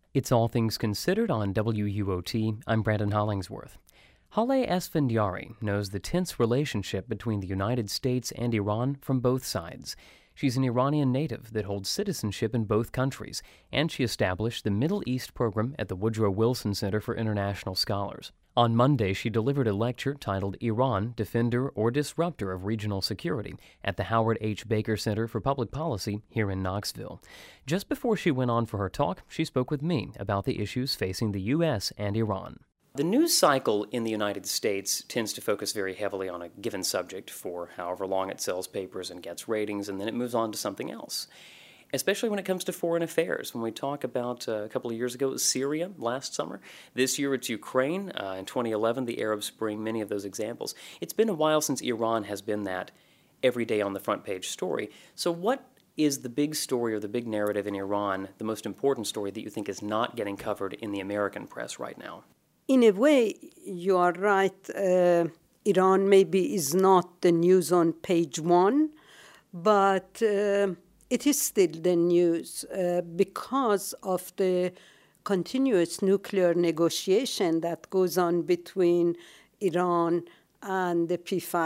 It's All Things Considered on WUOT. I'm Brandon Hollingsworth. Haleh Esfandiari knows the tense relationship between the United States and Iran from both sides. She's an Iranian native that holds citizenship in both countries, and she established the Middle East program at the Woodrow Wilson Center for International Scholars. On Monday, she delivered a lecture titled Iran, Defender or Disruptor of Regional Security at the Howard H. Baker Center for Public Policy here in Knoxville. Just before she went on for her talk, she spoke with me about the issues facing the U.S. and Iran. The news cycle in the United States tends to focus very heavily on a given subject for however long it sells papers and gets ratings, and then it moves on to something else. Especially when it comes to foreign affairs. When we talk about a couple of years ago, it was Syria last summer. This year it's Ukraine. In 2011, the Arab Spring, many of those examples. It's been a while since Iran has been that every day on the front page story. So what is the big story or the big narrative in Iran, the most important story that you think is not getting covered in the American press right now? In a way, you are right. Iran maybe is not the news on page one, but it is still the news because of the continuous nuclear negotiation that goes on between Iran and the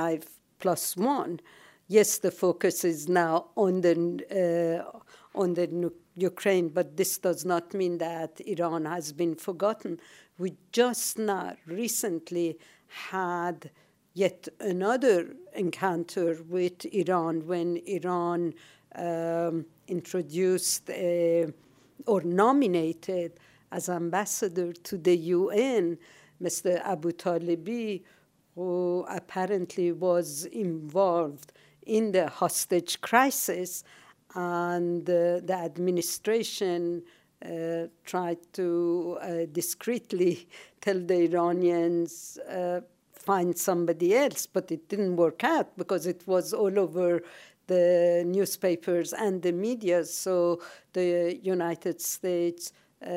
P5+1. Yes, the focus is now on the Ukraine, but this does not mean that Iran has been forgotten. We just not recently had yet another encounter with Iran when Iran introduced or nominated as ambassador to the UN Mr. Abu Talebi, who apparently was involved in the hostage crisis, and the administration tried to discreetly tell the Iranians find somebody else, but it didn't work out because it was all over the newspapers and the media. So the United States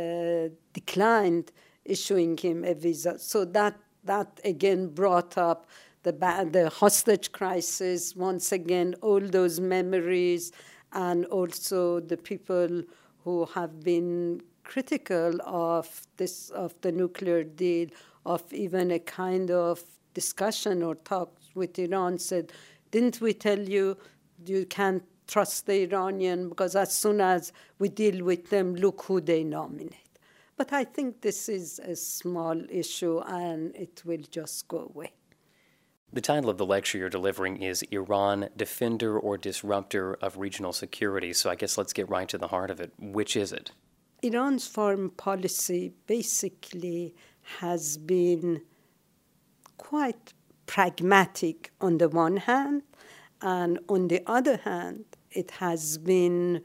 declined issuing him a visa. So that again brought up the hostage crisis, once again, all those memories, and also the people who have been critical of the nuclear deal, of even a kind of discussion or talk with Iran, said, didn't we tell you you can't trust the Iranian because as soon as we deal with them, look who they nominate. But I think this is a small issue and it will just go away. The title of the lecture you're delivering is Iran, Defender or Disruptor of Regional Security. So I guess let's get right to the heart of it. Which is it? Iran's foreign policy basically has been quite pragmatic on the one hand, and on the other hand, it has been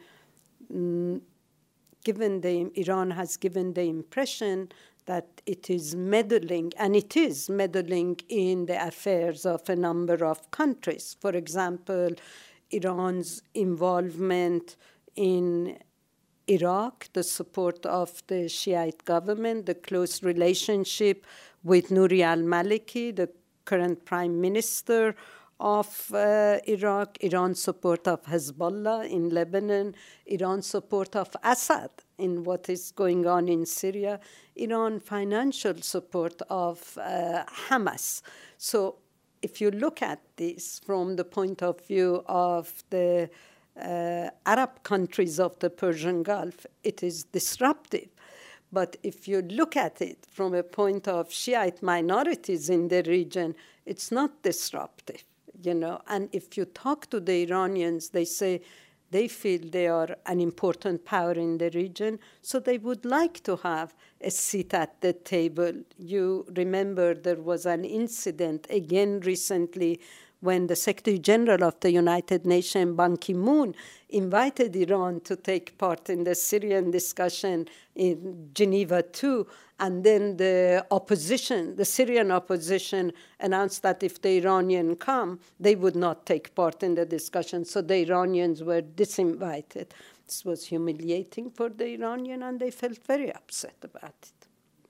Iran has given the impression that it is meddling, and it is meddling in the affairs of a number of countries. For example, Iran's involvement in Iraq, the support of the Shiite government, the close relationship with Nouri al-Maliki, the current prime minister of Iraq, Iran's support of Hezbollah in Lebanon, Iran's support of Assad in what is going on in Syria, Iran's financial support of Hamas. So if you look at this from the point of view of the Arab countries of the Persian Gulf, it is disruptive. But if you look at it from a point of Shiite minorities in the region, it's not disruptive. And if you talk to the Iranians, they say they feel they are an important power in the region, so they would like to have a seat at the table. You remember there was an incident again recently when the Secretary General of the United Nations, Ban Ki-moon, invited Iran to take part in the Syrian discussion in Geneva too, and then the Syrian opposition announced that if the Iranians come, they would not take part in the discussion, so the Iranians were disinvited. This was humiliating for the Iranian, and they felt very upset about it.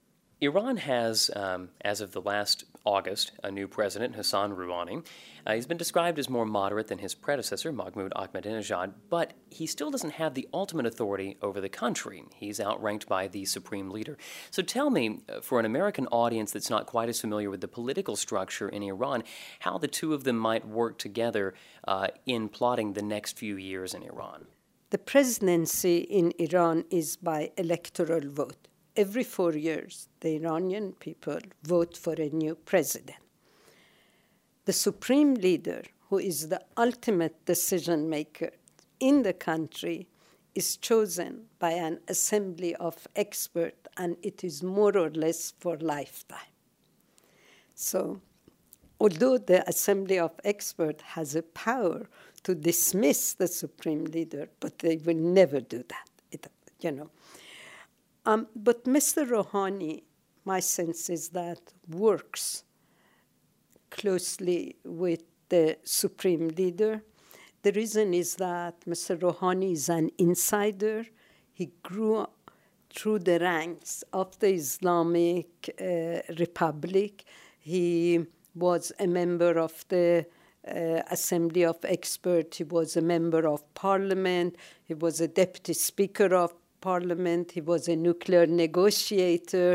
Iran has, as of the last August, a new president, Hassan Rouhani. He's been described as more moderate than his predecessor, Mahmoud Ahmadinejad, but he still doesn't have the ultimate authority over the country. He's outranked by the supreme leader. So tell me, for an American audience that's not quite as familiar with the political structure in Iran, how the two of them might work together in plotting the next few years in Iran. The presidency in Iran is by electoral vote. Every 4 years, the Iranian people vote for a new president. The supreme leader, who is the ultimate decision maker in the country, is chosen by an assembly of experts, and it is more or less for lifetime. So, although the assembly of experts has a power to dismiss the supreme leader, but they will never do that, But Mr. Rouhani, my sense is that, works closely with the supreme leader. The reason is that Mr. Rouhani is an insider. He grew up through the ranks of the Islamic Republic. He was a member of the Assembly of Experts. He was a member of Parliament. He was a deputy speaker of Parliament. He was a nuclear negotiator,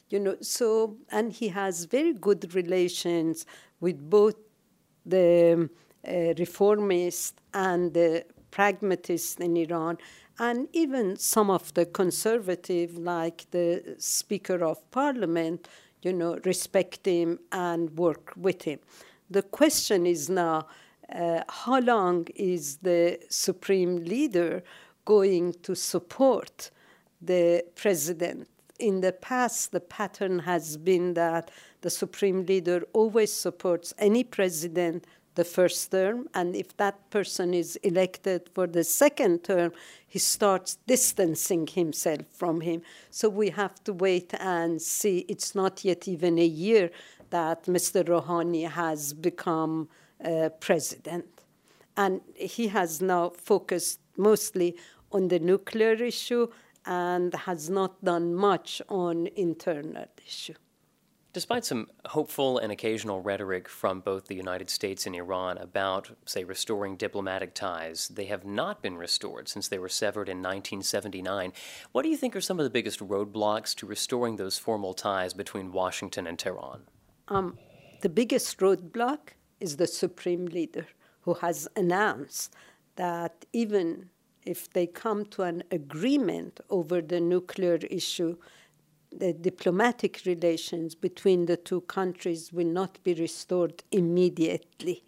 and he has very good relations with both the reformists and the pragmatists in Iran, and even some of the conservative, like the Speaker of Parliament, respect him and work with him. The question is now, how long is the supreme leader going to support the president? In the past, the pattern has been that the supreme leader always supports any president the first term, and if that person is elected for the second term, he starts distancing himself from him. So we have to wait and see. It's not yet even a year that Mr. Rouhani has become president. And he has now focused mostly on the nuclear issue and has not done much on internal issue. Despite some hopeful and occasional rhetoric from both the United States and Iran about, say, restoring diplomatic ties, they have not been restored since they were severed in 1979. What do you think are some of the biggest roadblocks to restoring those formal ties between Washington and Tehran? The biggest roadblock is the supreme leader, who has announced that even if they come to an agreement over the nuclear issue, the diplomatic relations between the two countries will not be restored immediately.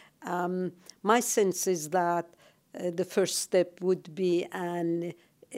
My sense is that the first step would be an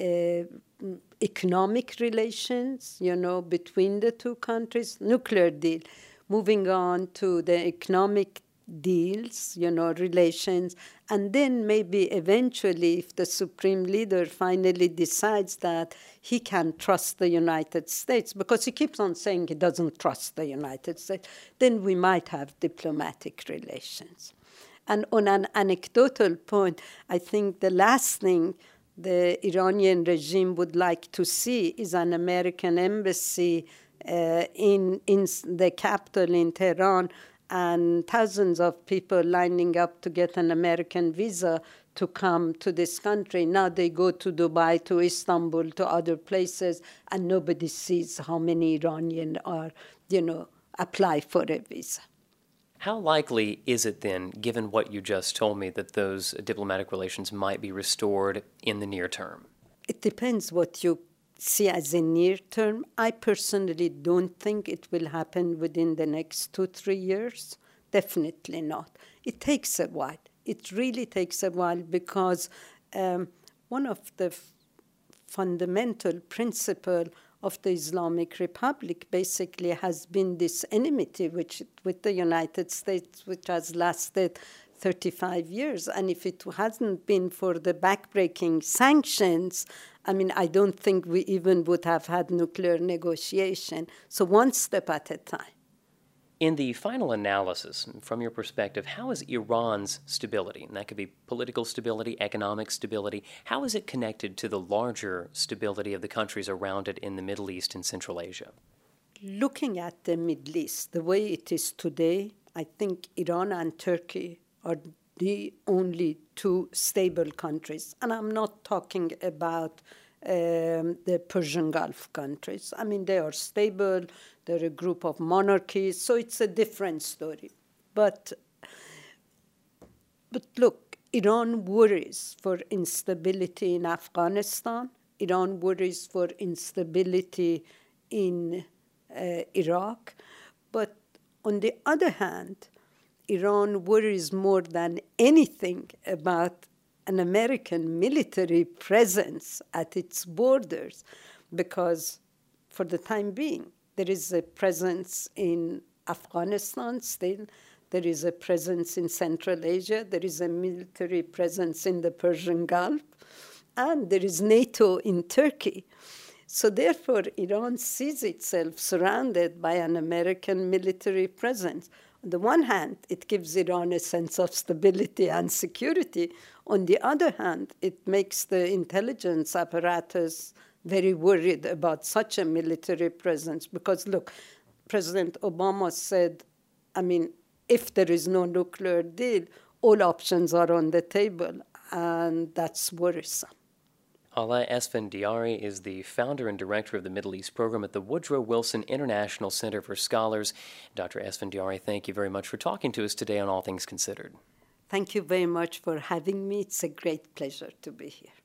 economic relations, between the two countries, nuclear deal. Moving on to the economic deals, relations, and then maybe eventually, if the supreme leader finally decides that he can trust the United States, because he keeps on saying he doesn't trust the United States, then we might have diplomatic relations. And on an anecdotal point, I think the last thing the Iranian regime would like to see is an American embassy in the capital in Tehran, and thousands of people lining up to get an American visa to come to this country. Now they go to Dubai, to Istanbul, to other places, and nobody sees how many Iranians are, apply for a visa. How likely is it then, given what you just told me, that those diplomatic relations might be restored in the near term? It depends what you see as a near term. I personally don't think it will happen within the next 2-3 years. Definitely not. It takes a while. It really takes a while because one of the fundamental principles of the Islamic Republic basically has been this enmity with the United States, which has lasted 35 years. And if it hadn't been for the backbreaking sanctions, I don't think we even would have had nuclear negotiation. So one step at a time. In the final analysis, from your perspective, how is Iran's stability, and that could be political stability, economic stability, how is it connected to the larger stability of the countries around it in the Middle East and Central Asia? looking at the Middle East, the way it is today, I think Iran and Turkey are the only two stable countries. And I'm not talking about the Persian Gulf countries. I mean, they are stable. They're a group of monarchies, so it's a different story. But look, Iran worries for instability in Afghanistan. Iran worries for instability in Iraq. But on the other hand, Iran worries more than anything about an American military presence at its borders, because for the time being, there is a presence in Afghanistan still, there is a presence in Central Asia, there is a military presence in the Persian Gulf, and there is NATO in Turkey. So therefore, Iran sees itself surrounded by an American military presence. On the one hand, it gives Iran a sense of stability and security. On the other hand, it makes the intelligence apparatus very worried about such a military presence. Because, look, President Obama said, I mean, if there is no nuclear deal, all options are on the table, and that's worrisome. Haleh Esfandiari is the founder and director of the Middle East program at the Woodrow Wilson International Center for Scholars. Dr. Esfandiari, thank you very much for talking to us today on All Things Considered. Thank you very much for having me. It's a great pleasure to be here.